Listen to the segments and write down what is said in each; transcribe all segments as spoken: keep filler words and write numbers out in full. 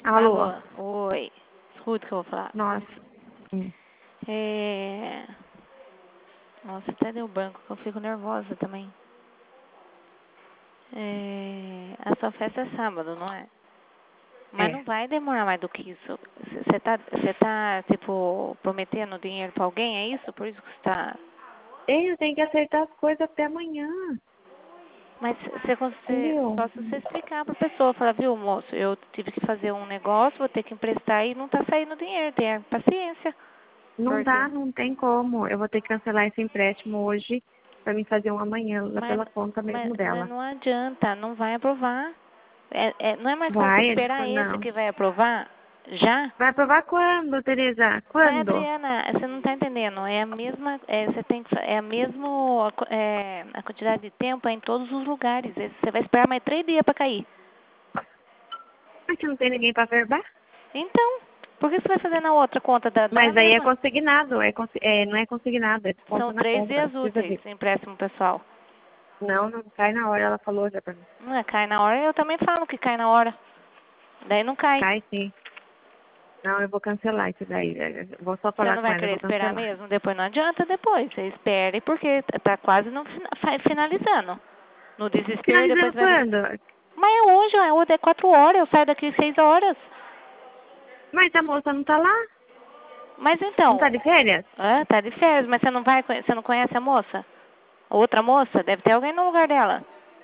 Alô? Alô? Oi. Escuta o que eu vou falar. Nossa. Hum. É... Nossa, até deu branco, que eu fico nervosa também. É... A sua festa é sábado, não é? Mas É. não vai demorar mais do que isso. Você tá, você tá, tipo, prometendo dinheiro pra alguém, é isso? Por isso que você tá... Ei, eu tenho que acertar as coisas até amanhã. Mas você, você, Entendeu? só se você explicar pra pessoa, falar, viu, moço, eu tive que fazer um negócio, vou ter que emprestar e não tá saindo dinheiro, tenha paciência. Não Por quê? dá, não tem como. Eu vou ter que cancelar esse empréstimo hoje pra mim fazer um amanhã lá Mas, pela conta mas, mesmo mas dela. não adianta, não vai aprovar. É, é, não é mais fácil Vai, ele esperar falou, esse não. que vai aprovar? Já? Vai aprovar quando, Tereza? Mas, Quando? Adriana, você não está entendendo. É a mesma, é, você tem que, fa- é a mesma, é, a quantidade de tempo é em todos os lugares. Você vai esperar mais três dias para cair. Mas que não tem ninguém pra verbar? Então, por que você vai fazer na outra conta da, da Mas aí é mesma? consignado, é, consi- é, não é consignado, é desconto São na três compra, não dias precisa úteis, disso. empréstimo pessoal. Não, não cai na hora, ela falou já pra mim. Não é, cai na hora, eu também falo que cai na hora. Daí não cai. Cai sim. Não, eu vou cancelar isso daí. Eu vou só Você falar não com vai ela, eu querer vou esperar cancelar. mesmo? Depois não adianta depois. Você espere porque tá quase no, fina- fa- finalizando. No desespero, depois Finalizando vai vir. quando? Mas é hoje, é hoje é quatro horas, eu saio daqui seis horas. Mas a moça não tá lá? Mas Não tá então, de férias? ah, tá de férias, mas você não vai, conhe- você não conhece a moça? A outra moça? Deve ter alguém no lugar dela.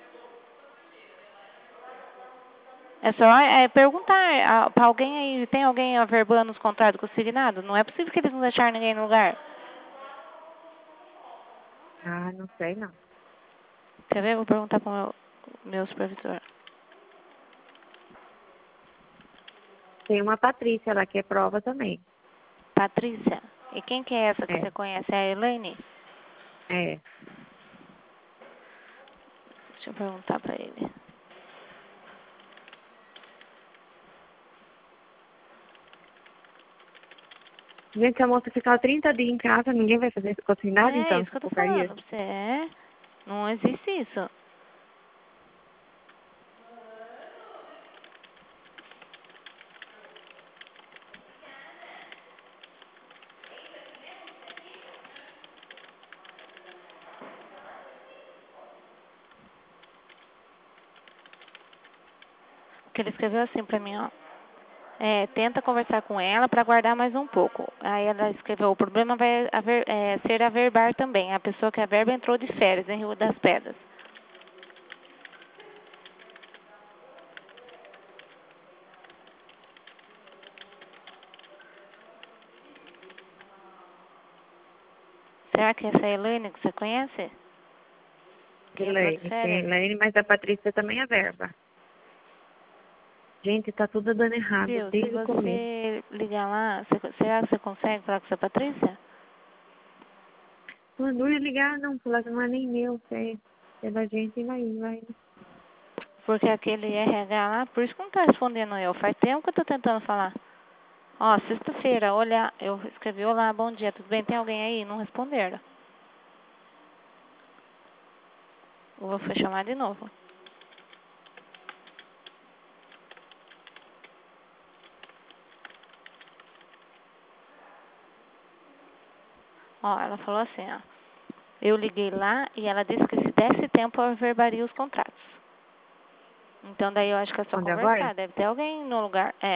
É só é, perguntar para alguém aí, tem alguém averbando os contratos consignados? Não é possível que eles não deixaram ninguém no lugar. Ah, não sei não. Quer ver? Vou perguntar para o meu, meu supervisor. Tem uma Patrícia lá que é prova também. Patrícia. E quem que é essa que É, você conhece? É a Elaine? é. Deixa eu perguntar pra ele. Gente, se a moça ficar trinta dias em casa, ninguém vai fazer consignado, É então, isso que essa eu tô porcaria. falando pra você. É, não existe isso. Porque ele escreveu assim pra mim, ó. É, tenta conversar com ela para aguardar mais um pouco. Aí ela escreveu, o problema vai haver, é, ser averbar também. A pessoa que averba entrou de férias em Rio das Pedras. Será que essa é a Elaine que você conhece? Que entrou de Elaine, tem férias? Elaine, mas a Patrícia também é verba. Gente, tá tudo dando errado Viu, se desde o começo. você ligar lá, você, será que você consegue falar com essa Patrícia? Não, não ia ligar, não, falar que não é nem meu, é, é da gente e vai, vai. Porque aquele R H lá, por isso que não tá respondendo eu. Faz tempo que eu tô tentando falar. Ó, sexta-feira, olha, eu escrevi, olá, bom dia, tudo bem? Tem alguém aí? Não responderam. Eu vou chamar de novo. Ó, ela falou assim, ó. Eu liguei lá e ela disse que se desse tempo eu averbaria os contratos. Então daí eu acho que é só Respondeu agora? conversar. Deve ter alguém no lugar. É.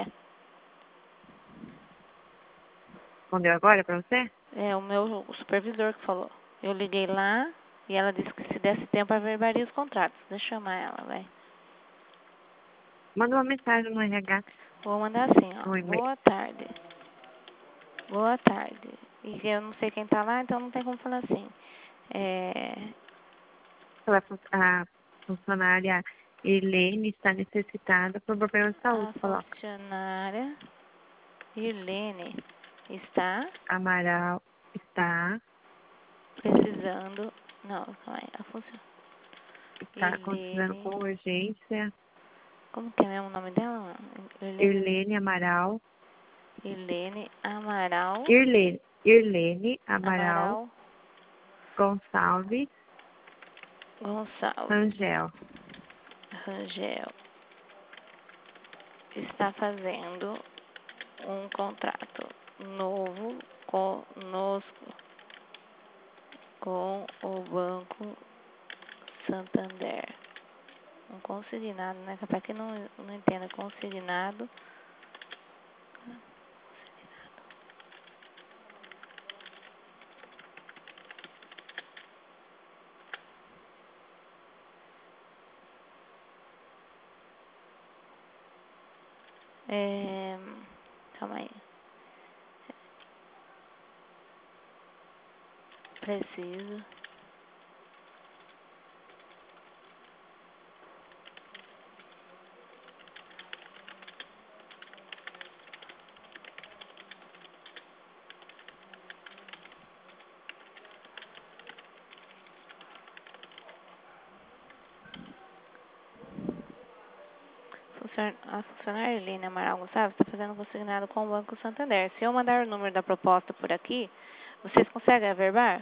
Respondeu agora pra você? É o meu supervisor que falou. Eu liguei lá e ela disse que se desse tempo eu averbaria os contratos. Deixa eu chamar ela, vai. Manda uma mensagem no R H, Vou mandar assim, ó. no e-mail. Boa tarde. Boa tarde. E eu não sei quem tá lá, então não tem como falar assim. É, A fun- a funcionária Helene está necessitada por problema de saúde, a coloca. funcionária Irlene está Amaral está, precisando. Não, calma aí. A funcionária está acontecendo Irlene. com urgência. Como que é mesmo o nome dela? Irlene, Irlene Amaral, Irlene Amaral. Irlene, Irlene Amaral Amaral Gonçalves Gonçalves Rangel. Rangel. está fazendo um contrato novo conosco, com o Banco Santander. Um consignado, né? Capaz que não, não entenda. Consignado. É, calma aí. Preciso. Funcionário- A funcionária Helene Amaral Gonçalves está fazendo um consignado com o Banco Santander. Se eu mandar o número da proposta por aqui, vocês conseguem averbar?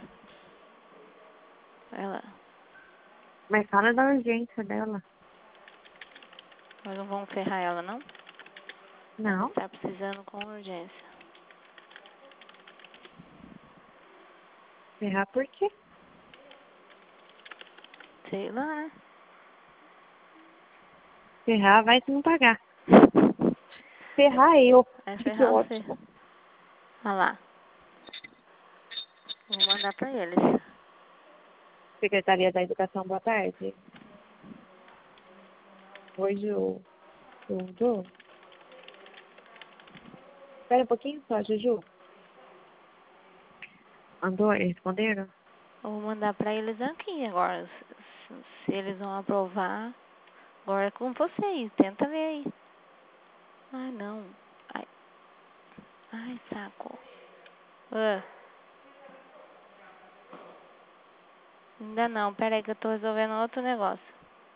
Ela, Mas fala da urgência dela. nós não vamos ferrar ela, não? Não. Está precisando com urgência. Ferrar por quê? Sei lá, né? Ferrar vai se não pagar. Ferrar eu. Vai Que ferrar você. ótimo. Olha lá. Vou mandar pra eles. Secretaria da Educação, boa tarde. Oi, Ju. Tudo? Espera um pouquinho só, Juju. Andou? Eles responderam? Eu vou mandar pra eles aqui agora. Se, se- se eles vão aprovar, agora é com vocês. Tenta ver aí. Ai, não. Ai, ai saco. Ah, ainda não. Pera aí que eu tô resolvendo outro negócio.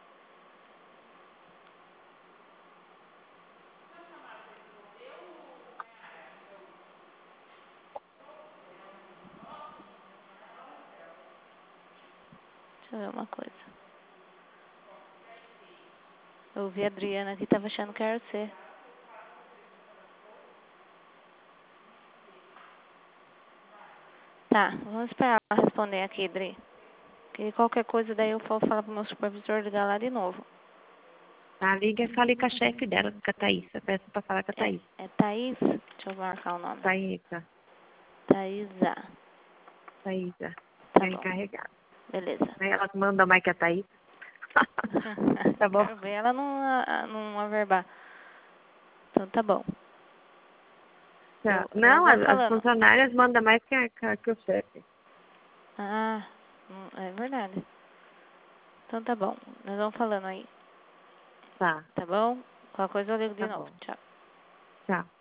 Deixa eu ver uma coisa. Eu vi a Adriana aqui, tava achando que era você. Tá, vamos esperar ela responder aqui, Adri. Que qualquer coisa daí eu vou falar pro meu supervisor ligar lá de novo. Tá, liga e fale com a chefe dela, com a Thaís. Eu peço pra falar com a É, Thaís. é Thaís? Deixa eu marcar o nome. Thaísa. Thaísa. Thaísa. Tá É bom. encarregada. Beleza. Aí ela manda mais que a Thaís. Tá bom? Quero ver ela não, a- não averbar. Então tá bom. Tá. Eu, nós Não, as, vamos as falando. funcionárias mandam mais que, a, que, a- que o chefe. Ah, hum, é verdade. Então tá bom. Nós vamos falando aí. Tá, Tá bom? Qualquer coisa eu ligo de tá novo. bom. Tchau. Tchau.